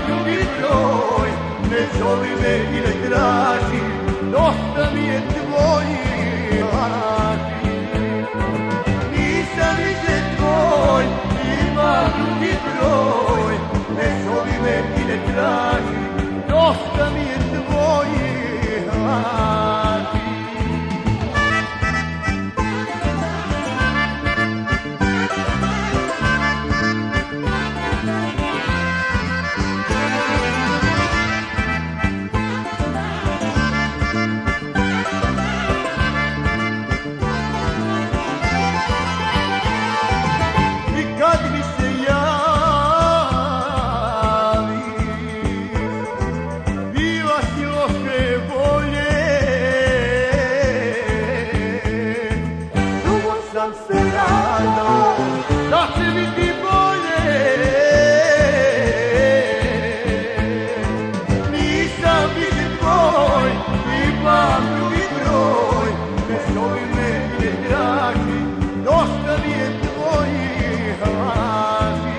drugi broj, ne zovi me i ne traži, dosta mi je tvojih laži. Nisam više tvoj, imam drugi broj, ne zovi me i ne traži, dosta mi je tvojih laži. Kad mi se javi, bila si loše volje, dugo sam se nadao da će biti bolje. Nisam više tvoj, imam drugi broj, ne zovi me i ne traži, dosta mi je tvojih laži.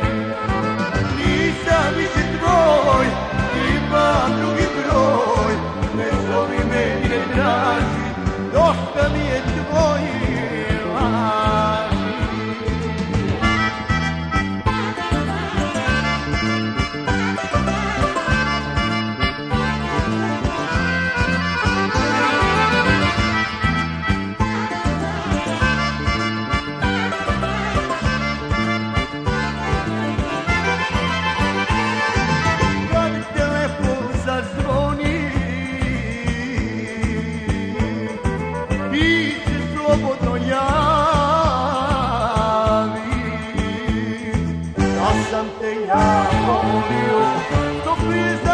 Nisam više tvoj, imam drugi broj, ne zovi me i ne traži, dosta mi je tvojih laži. Slobodno javi, da sam te ja volio, to prije